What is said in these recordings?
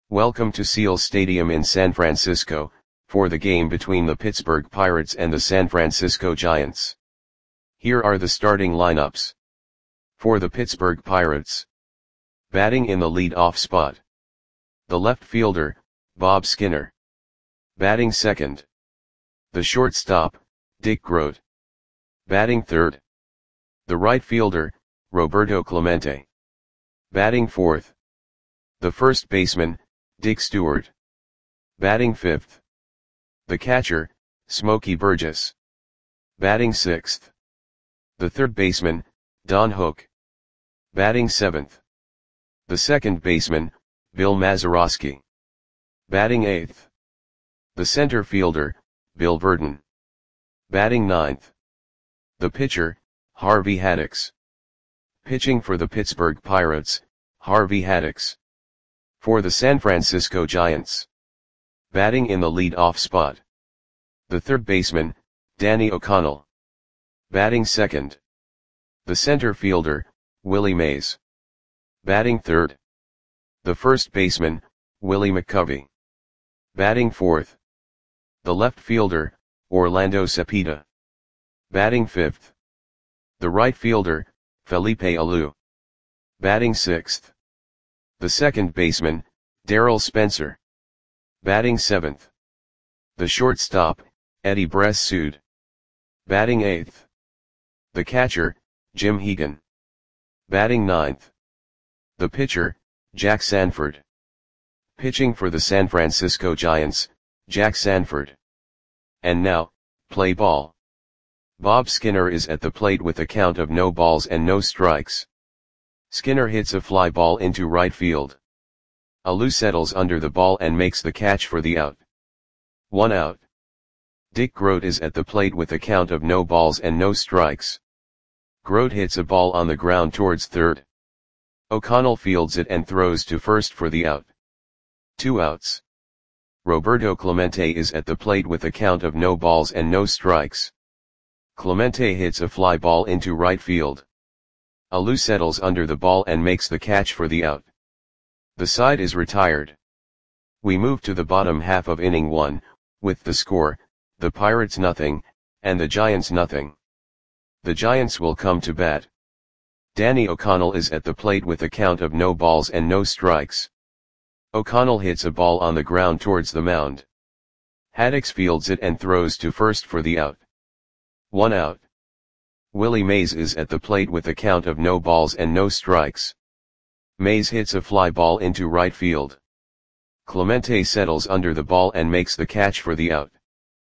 Welcome to Seal Stadium in San Francisco, for the game between the Pittsburgh Pirates and the San Francisco Giants. Here are the starting lineups. For the Pittsburgh Pirates. Batting in the lead-off spot. The left fielder, Bob Skinner. Batting second. The shortstop, Dick Groat. Batting third. The right fielder, Roberto Clemente. Batting fourth. The first baseman, Dick Stewart. Batting fifth. The catcher, Smokey Burgess. Batting sixth. The third baseman, Don Hook. Batting seventh. The second baseman, Bill Mazeroski. Batting eighth. The center fielder, Bill Burton. Batting ninth. The pitcher, Harvey Haddix. Pitching for the Pittsburgh Pirates, Harvey Haddix. For the San Francisco Giants. Batting in the lead-off spot. The third baseman, Danny O'Connell. Batting second. The center fielder, Willie Mays. Batting third. The first baseman, Willie McCovey. Batting fourth. The left fielder, Orlando Cepeda. Batting fifth. The right fielder, Felipe Alou. Batting sixth. The second baseman, Darryl Spencer. Batting seventh. The shortstop, Eddie Bressud. Batting eighth. The catcher, Jim Hegan. Batting ninth. The pitcher, Jack Sanford. Pitching for the San Francisco Giants, Jack Sanford. And now, play ball. Bob Skinner is at the plate with a count of no balls and no strikes. Skinner hits a fly ball into right field. Alou settles under the ball and makes the catch for the out. 1 out. Dick Groat is at the plate with a count of no balls and no strikes. Groat hits a ball on the ground towards third. O'Connell fields it and throws to first for the out. 2 outs. Roberto Clemente is at the plate with a count of no balls and no strikes. Clemente hits a fly ball into right field. Alou settles under the ball and makes the catch for the out. The side is retired. We move to the bottom half of inning 1, with the score, the Pirates nothing, and the Giants nothing. The Giants will come to bat. Danny O'Connell is at the plate with a count of no balls and no strikes. O'Connell hits a ball on the ground towards the mound. Haddix fields it and throws to first for the out. 1 out. Willie Mays is at the plate with a count of no balls and no strikes. Mays hits a fly ball into right field. Clemente settles under the ball and makes the catch for the out.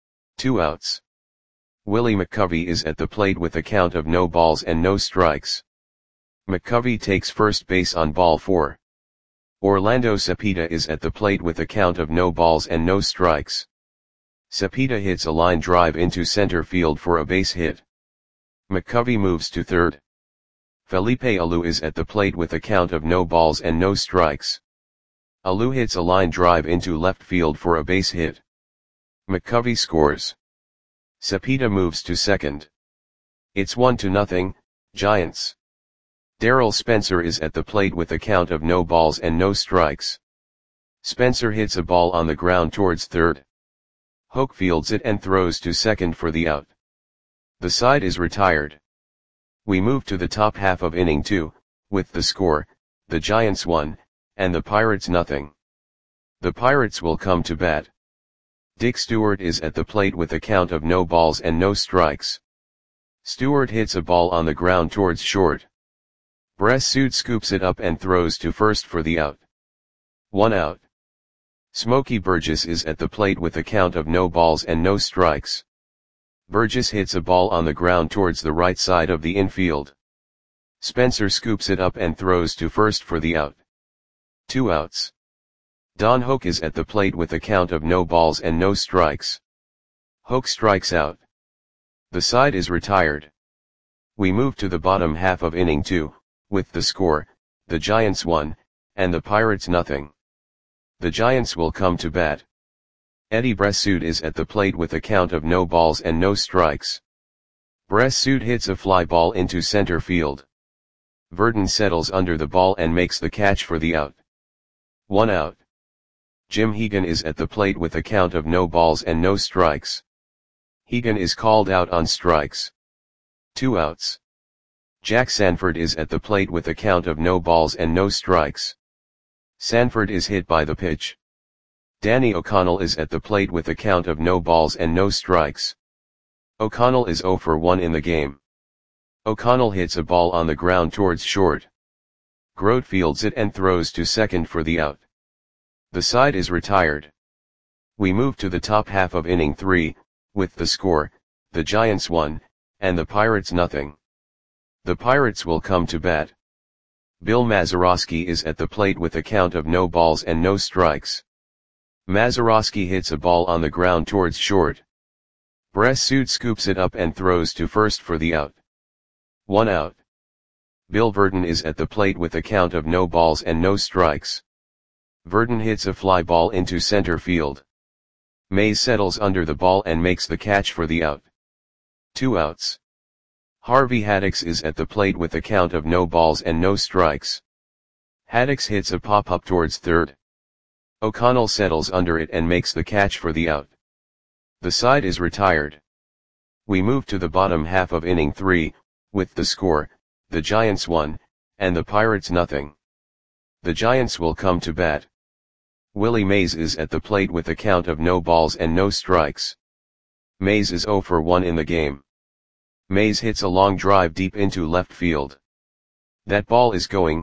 2 outs. Willie McCovey is at the plate with a count of no balls and no strikes. McCovey takes first base on ball 4. Orlando Cepeda is at the plate with a count of no balls and no strikes. Cepeda hits a line drive into center field for a base hit. McCovey moves to third. Felipe Alou is at the plate with a count of no balls and no strikes. Alou hits a line drive into left field for a base hit. McCovey scores. Cepeda moves to second. It's 1-0, Giants. Darryl Spencer is at the plate with a count of no balls and no strikes. Spencer hits a ball on the ground towards third. Hook fields it and throws to second for the out. The side is retired. We move to the top half of inning 2, with the score, the Giants 1, and the Pirates nothing. The Pirates will come to bat. Dick Stewart is at the plate with a count of no balls and no strikes. Stewart hits a ball on the ground towards short. Bressud scoops it up and throws to first for the out. 1 out. Smokey Burgess is at the plate with a count of no balls and no strikes. Burgess hits a ball on the ground towards the right side of the infield. Spencer scoops it up and throws to first for the out. 2 outs. Don Hook is at the plate with a count of no balls and no strikes. Hook strikes out. The side is retired. We move to the bottom half of inning 2, with the score, the Giants 1, and the Pirates nothing. The Giants will come to bat. Eddie Bressud is at the plate with a count of no balls and no strikes. Bressud hits a fly ball into center field. Burton settles under the ball and makes the catch for the out. 1 out. Jim Hegan is at the plate with a count of no balls and no strikes. Hegan is called out on strikes. 2 outs. Jack Sanford is at the plate with a count of no balls and no strikes. Sanford is hit by the pitch. Danny O'Connell is at the plate with a count of no balls and no strikes. O'Connell is 0 for 1 in the game. O'Connell hits a ball on the ground towards short. Grote fields it and throws to second for the out. The side is retired. We move to the top half of inning 3, with the score, the Giants 1, and the Pirates nothing. The Pirates will come to bat. Bill Mazeroski is at the plate with a count of no balls and no strikes. Mazeroski hits a ball on the ground towards short. Bressud scoops it up and throws to first for the out. 1 out. Bill Verdon is at the plate with a count of no balls and no strikes. Verdon hits a fly ball into center field. Mays settles under the ball and makes the catch for the out. 2 outs. Harvey Haddix is at the plate with a count of no balls and no strikes. Haddix hits a pop-up towards third. O'Connell settles under it and makes the catch for the out. The side is retired. We move to the bottom half of inning 3, with the score, the Giants 1, and the Pirates nothing. The Giants will come to bat. Willie Mays is at the plate with a count of no balls and no strikes. Mays is 0 for 1 in the game. Mays hits a long drive deep into left field. That ball is gone.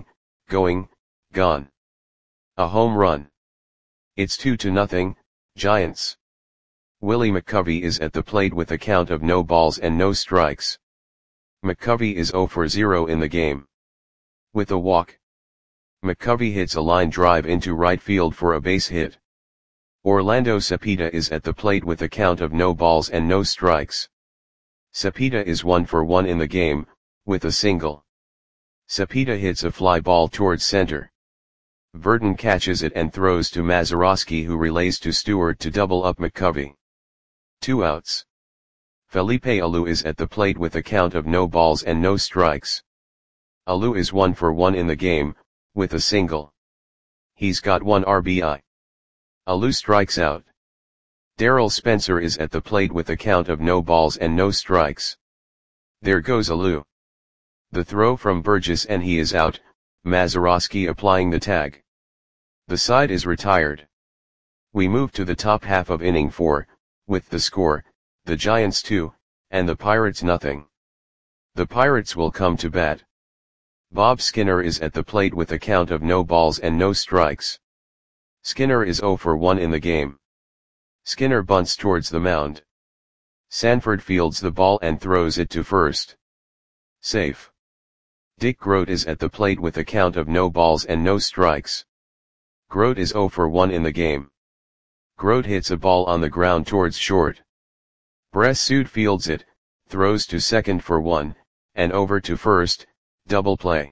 A home run. It's 2-0, Giants. Willie McCovey is at the plate with a count of no balls and no strikes. McCovey is 0 for 0 in the game. With a walk. McCovey hits a line drive into right field for a base hit. Orlando Cepeda is at the plate with a count of no balls and no strikes. Cepeda is 1 for 1 in the game, with a single. Cepeda hits a fly ball towards center. Verdon catches it and throws to Mazeroski, who relays to Stewart to double up McCovey. 2 outs. Felipe Alou is at the plate with a count of no balls and no strikes. Alou is 1 for 1 in the game, with a single. He's got 1 RBI. Alou strikes out. Darrell Spencer is at the plate with a count of no balls and no strikes. There goes Alou. The throw from Burgess and he is out, Mazeroski applying the tag. The side is retired. We move to the top half of inning 4, with the score, the Giants 2, and the Pirates nothing. The Pirates will come to bat. Bob Skinner is at the plate with a count of no balls and no strikes. Skinner is 0 for 1 in the game. Skinner bunts towards the mound. Sanford fields the ball and throws it to first. Safe. Dick Grote is at the plate with a count of no balls and no strikes. Grote is 0 for 1 in the game. Grote hits a ball on the ground towards short. Bressud fields it, throws to second for 1, and over to first, double play.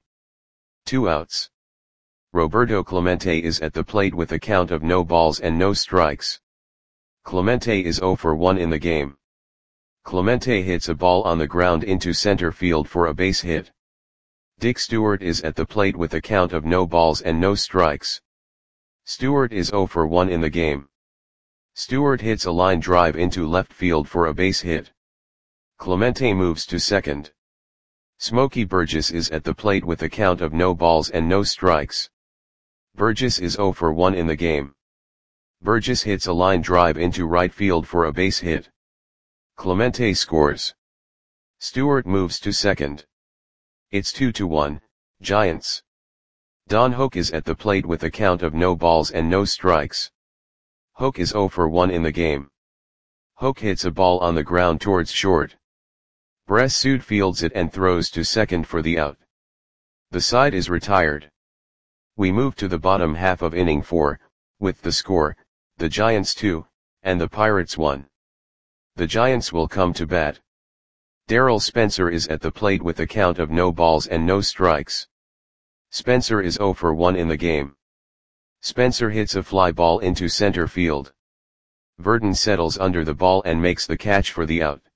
2 outs. Roberto Clemente is at the plate with a count of no balls and no strikes. Clemente is 0 for 1 in the game. Clemente hits a ball on the ground into center field for a base hit. Dick Stewart is at the plate with a count of no balls and no strikes. Stewart is 0 for 1 in the game. Stewart hits a line drive into left field for a base hit. Clemente moves to second. Smokey Burgess is at the plate with a count of no balls and no strikes. Burgess is 0 for 1 in the game. Burgess hits a line drive into right field for a base hit. Clemente scores. Stewart moves to second. It's 2-1, Giants. Don Hoke is at the plate with a count of no balls and no strikes. Hoke is 0 for 1 in the game. Hoke hits a ball on the ground towards short. Bressud fields it and throws to second for the out. The side is retired. We move to the bottom half of inning 4, with the score, the Giants 2, and the Pirates 1. The Giants will come to bat. Darrell Spencer is at the plate with a count of no balls and no strikes. Spencer is 0 for 1 in the game. Spencer hits a fly ball into center field. Verdon settles under the ball and makes the catch for the out.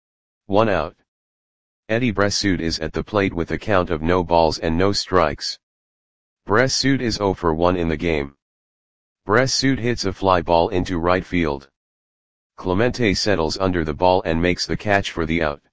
1 out. Eddie Bressud is at the plate with a count of no balls and no strikes. Bressud is 0 for 1 in the game. Bressoud hits a fly ball into right field. Clemente settles under the ball and makes the catch for the out.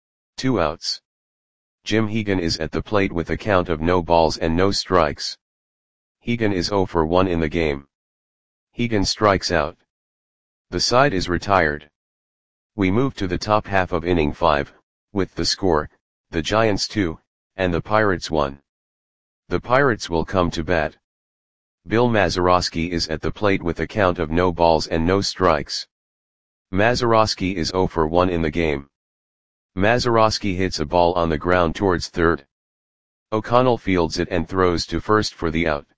2 outs. Jim Hegan is at the plate with a count of no balls and no strikes. Hegan is 0 for 1 in the game. Hegan strikes out. The side is retired. We move to the top half of inning 5, with the score, the Giants 2, and the Pirates 1. The Pirates will come to bat. Bill Mazeroski is at the plate with a count of no balls and no strikes. Mazeroski is 0 for 1 in the game. Mazeroski hits a ball on the ground towards third. O'Connell fields it and throws to first for the out.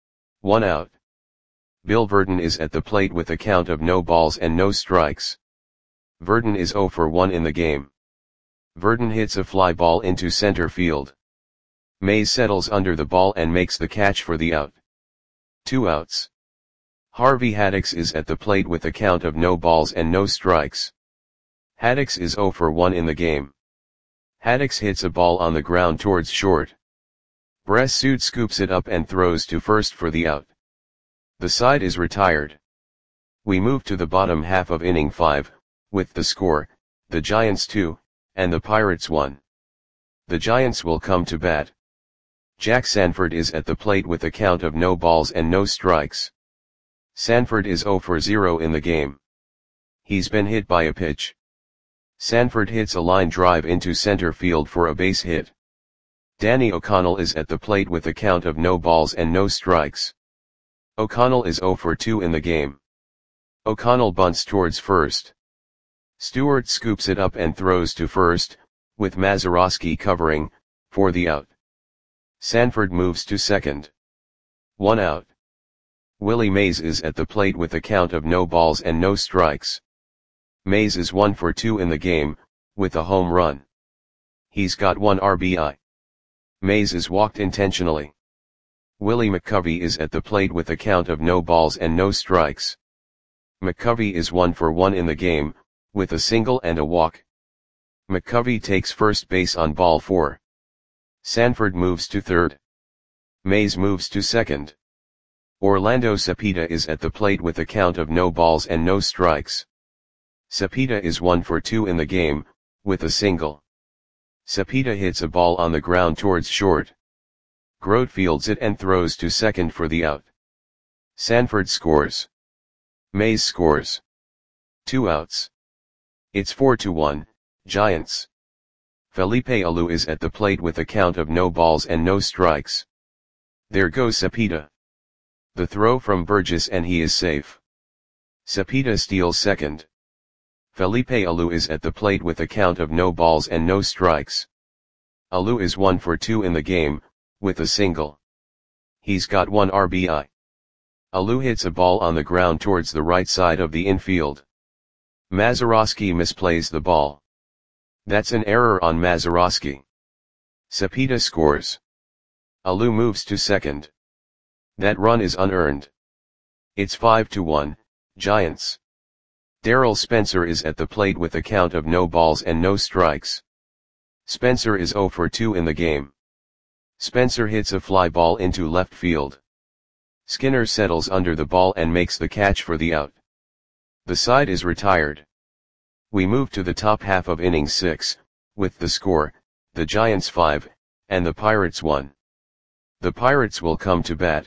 1 out. Bill Verdon is at the plate with a count of no balls and no strikes. Verdon is 0 for 1 in the game. Verdon hits a fly ball into center field. Mays settles under the ball and makes the catch for the out. 2 outs. Harvey Haddix is at the plate with a count of no balls and no strikes. Haddix is 0 for 1 in the game. Haddix hits a ball on the ground towards short. Bressoud scoops it up and throws to first for the out. The side is retired. We move to the bottom half of inning 5, with the score, the Giants 2, and the Pirates 1. The Giants will come to bat. Jack Sanford is at the plate with a count of no balls and no strikes. Sanford is 0 for 0 in the game. He's been hit by a pitch. Sanford hits a line drive into center field for a base hit. Danny O'Connell is at the plate with a count of no balls and no strikes. O'Connell is 0 for 2 in the game. O'Connell bunts towards first. Stewart scoops it up and throws to first, with Mazeroski covering, for the out. Sanford moves to second. 1 out. Willie Mays is at the plate with a count of no balls and no strikes. Mays is 1 for 2 in the game, with a home run. He's got 1 RBI. Mays is walked intentionally. Willie McCovey is at the plate with a count of no balls and no strikes. McCovey is 1 for 1 in the game, with a single and a walk. McCovey takes first base on ball 4. Sanford moves to third. Mays moves to second. Orlando Cepeda is at the plate with a count of no balls and no strikes. Cepeda is 1 for 2 in the game, with a single. Cepeda hits a ball on the ground towards short. Grote fields it and throws to second for the out. Sanford scores. Mays scores. 2 outs. It's 4-1, Giants. Felipe Alou is at the plate with a count of no balls and no strikes. There goes Cepeda. The throw from Burgess and he is safe. Cepeda steals second. Felipe Alou is at the plate with a count of no balls and no strikes. Alou is 1 for 2 in the game, with a single. He's got 1 RBI. Alou hits a ball on the ground towards the right side of the infield. Mazeroski misplays the ball. That's an error on Mazeroski. Cepeda scores. Alou moves to second. That run is unearned. It's 5-1, Giants. Darrell Spencer is at the plate with a count of no balls and no strikes. Spencer is 0 for 2 in the game. Spencer hits a fly ball into left field. Skinner settles under the ball and makes the catch for the out. The side is retired. We move to the top half of inning 6, with the score, the Giants 5, and the Pirates 1. The Pirates will come to bat.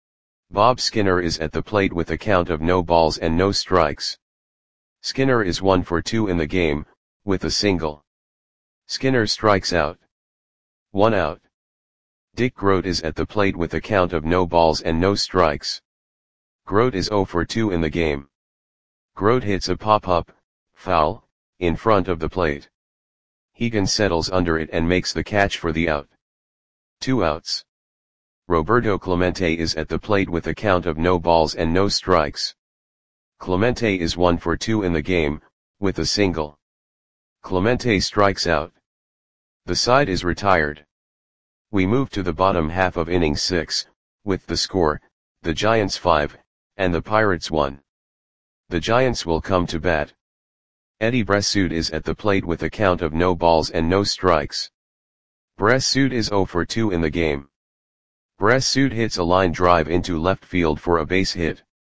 Bob Skinner is at the plate with a count of no balls and no strikes. Skinner is 1 for 2 in the game, with a single. Skinner strikes out. 1 out. Dick Grote is at the plate with a count of no balls and no strikes. Grote is 0 for 2 in the game. Grote hits a pop-up, foul, in front of the plate. Hegan settles under it and makes the catch for the out. 2 outs. Roberto Clemente is at the plate with a count of no balls and no strikes. Clemente is 1 for 2 in the game, with a single. Clemente strikes out. The side is retired. We move to the bottom half of inning 6, with the score, the Giants 5, and the Pirates 1. The Giants will come to bat. Eddie Bressoud is at the plate with a count of no balls and no strikes. Bressoud is 0 for 2 in the game. Bressoud hits a line drive into left field for a base hit.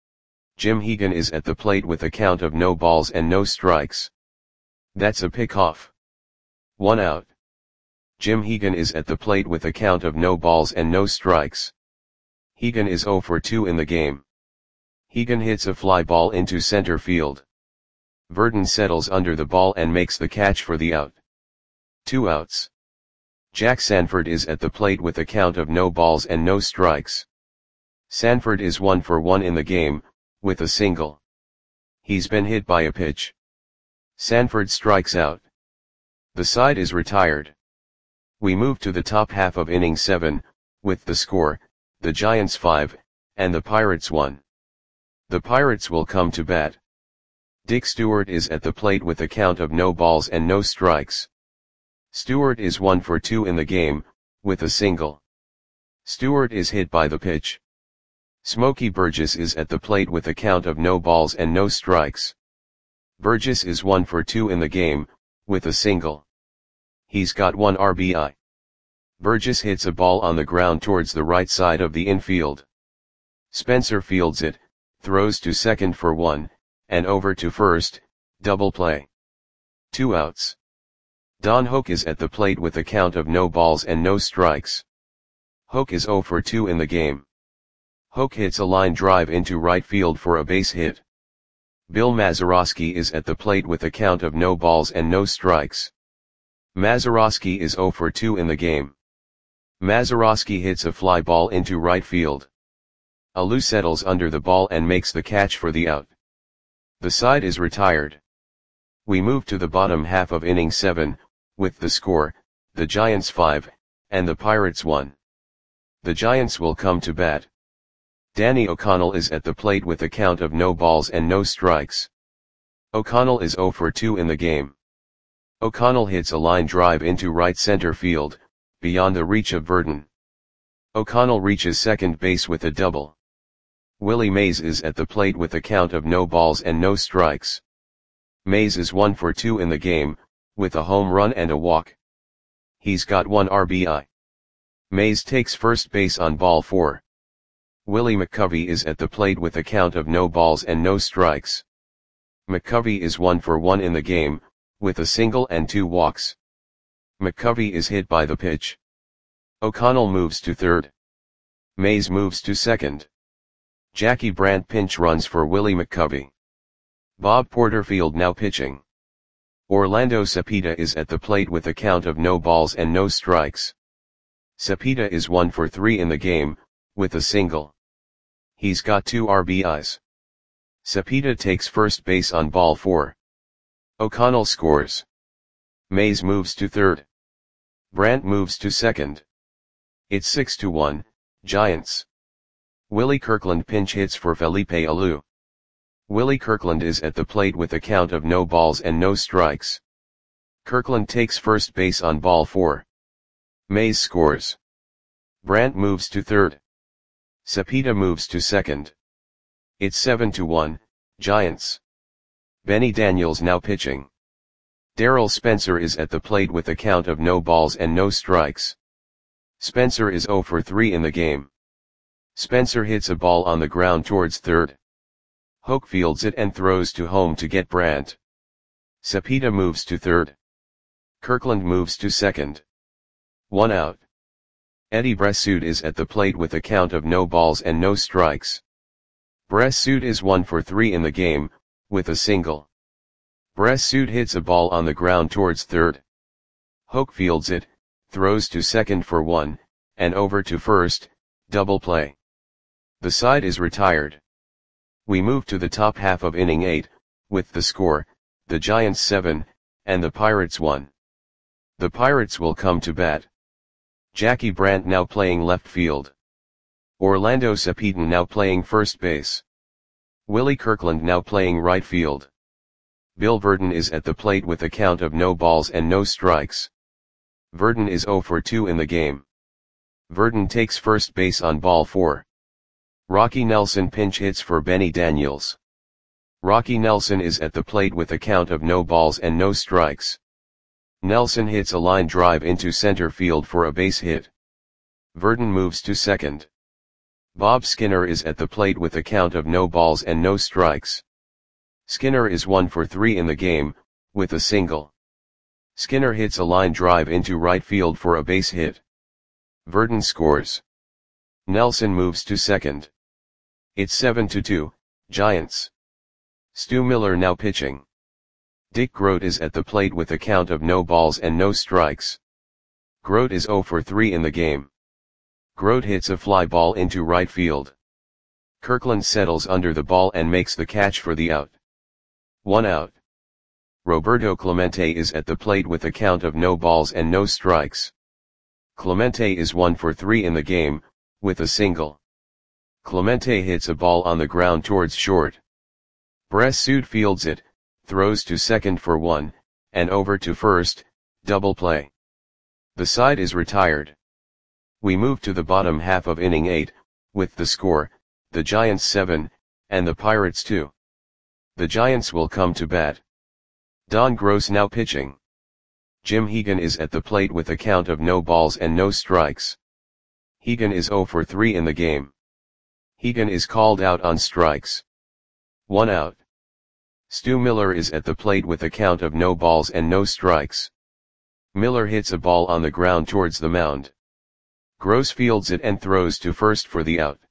Jim Hegan is at the plate with a count of no balls and no strikes. That's a pick-off. 1 out. Jim Hegan is at the plate with a count of no balls and no strikes. Hegan is 0 for 2 in the game. Hegan hits a fly ball into center field. Verdon settles under the ball and makes the catch for the out. 2 outs. Jack Sanford is at the plate with a count of no balls and no strikes. Sanford is 1 for 1 in the game, with a single. He's been hit by a pitch. Sanford strikes out. The side is retired. We move to the top half of inning 7, with the score, the Giants 5, and the Pirates 1. The Pirates will come to bat. Dick Stewart is at the plate with a count of no balls and no strikes. Stewart is 1 for 2 in the game, with a single. Stewart is hit by the pitch. Smokey Burgess is at the plate with a count of no balls and no strikes. Burgess is 1 for 2 in the game, with a single. He's got 1 RBI. Burgess hits a ball on the ground towards the right side of the infield. Spencer fields it, throws to second for 1, and over to first, double play. 2 outs. Don Hoak is at the plate with a count of no balls and no strikes. Hoak is 0 for 2 in the game. Hoak hits a line drive into right field for a base hit. Bill Mazeroski is at the plate with a count of no balls and no strikes. Mazeroski is 0 for 2 in the game. Mazeroski hits a fly ball into right field. Alou settles under the ball and makes the catch for the out. The side is retired. We move to the bottom half of inning 7, with the score, the Giants 5, and the Pirates 1. The Giants will come to bat. Danny O'Connell is at the plate with a count of no balls and no strikes. O'Connell is 0 for 2 in the game. O'Connell hits a line drive into right center field, beyond the reach of Verdon. O'Connell reaches second base with a double. Willie Mays is at the plate with a count of no balls and no strikes. Mays is 1 for 2 in the game, with a home run and a walk. He's got 1 RBI. Mays takes first base on ball 4. Willie McCovey is at the plate with a count of no balls and no strikes. McCovey is 1 for 1 in the game, with a single and 2 walks. McCovey is hit by the pitch. O'Connell moves to third. Mays moves to second. Jackie Brandt pinch runs for Willie McCovey. Bob Porterfield now pitching. Orlando Cepeda is at the plate with a count of no balls and no strikes. Cepeda is 1 for 3 in the game, with a single. He's got 2 RBIs. Cepeda takes first base on ball 4. O'Connell scores. Mays moves to third. Brandt moves to second. It's 6-1, Giants. Willie Kirkland pinch hits for Felipe Alou. Willie Kirkland is at the plate with a count of no balls and no strikes. Kirkland takes first base on ball 4. Mays scores. Brandt moves to third. Cepeda moves to second. It's 7-1, Giants. Benny Daniels now pitching. Darrell Spencer is at the plate with a count of no balls and no strikes. Spencer is 0 for 3 in the game. Spencer hits a ball on the ground towards third. Hoak fields it and throws to home to get Brandt. Cepeda moves to third. Kirkland moves to second. 1 out. Eddie Bressoud is at the plate with a count of no balls and no strikes. Bressoud is 1 for 3 in the game, with a single. Bressoud hits a ball on the ground towards third. Hoak fields it, throws to second for 1, and over to first, double play. The side is retired. We move to the top half of inning 8, with the score, the Giants 7, and the Pirates 1. The Pirates will come to bat. Jackie Brandt now playing left field. Orlando Cepeda now playing first base. Willie Kirkland now playing right field. Bill Verdon is at the plate with a count of no balls and no strikes. Verdon is 0 for 2 in the game. Verdon takes first base on ball 4. Rocky Nelson pinch hits for Benny Daniels. Rocky Nelson is at the plate with a count of no balls and no strikes. Nelson hits a line drive into center field for a base hit. Verdon moves to second. Bob Skinner is at the plate with a count of no balls and no strikes. Skinner is 1 for 3 in the game, with a single. Skinner hits a line drive into right field for a base hit. Verdon scores. Nelson moves to second. It's 7-2, Giants. Stu Miller now pitching. Dick Groat is at the plate with a count of no balls and no strikes. Groat is 0 for 3 in the game. Groat hits a fly ball into right field. Kirkland settles under the ball and makes the catch for the out. 1 out. Roberto Clemente is at the plate with a count of no balls and no strikes. Clemente is 1 for 3 in the game, with a single. Clemente hits a ball on the ground towards short. Bressud fields it, throws to second for 1, and over to first, double play. The side is retired. We move to the bottom half of inning 8, with the score, the Giants 7, and the Pirates 2. The Giants will come to bat. Don Gross now pitching. Jim Hegan is at the plate with a count of no balls and no strikes. Hegan is 0 for 3 in the game. Hegan is called out on strikes. 1 out. Stu Miller is at the plate with a count of no balls and no strikes. Miller hits a ball on the ground towards the mound. Gross fields it and throws to first for the out.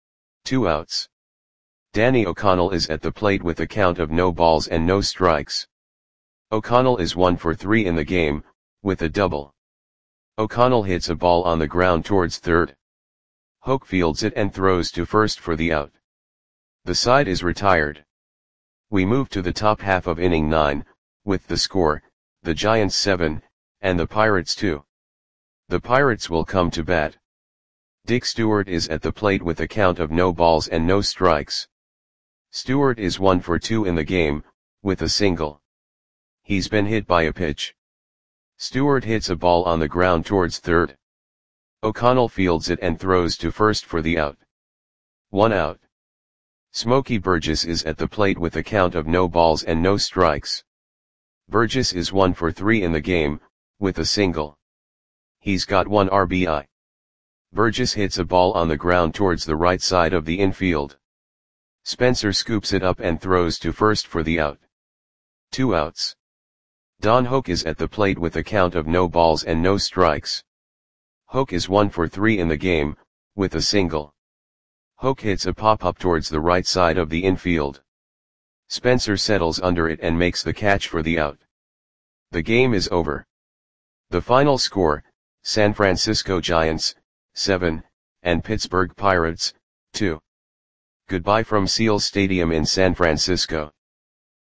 2 outs. Danny O'Connell is at the plate with a count of no balls and no strikes. O'Connell is 1 for 3 in the game, with a double. O'Connell hits a ball on the ground towards third. Hoke fields it and throws to first for the out. The side is retired. We move to the top half of inning 9, with the score, the Giants 7, and the Pirates 2. The Pirates will come to bat. Dick Stewart is at the plate with a count of no balls and no strikes. Stewart is 1 for 2 in the game, with a single. He's been hit by a pitch. Stewart hits a ball on the ground towards third. O'Connell fields it and throws to first for the out. 1 out. Smokey Burgess is at the plate with a count of no balls and no strikes. Burgess is 1 for 3 in the game, with a single. He's got 1 RBI. Burgess hits a ball on the ground towards the right side of the infield. Spencer scoops it up and throws to first for the out. 2 outs. Don Hoke is at the plate with a count of no balls and no strikes. Hoke is 1 for 3 in the game, with a single. Hoke hits a pop-up towards the right side of the infield. Spencer settles under it and makes the catch for the out. The game is over. The final score, San Francisco Giants, 7, and Pittsburgh Pirates, 2. Goodbye from Seal Stadium in San Francisco.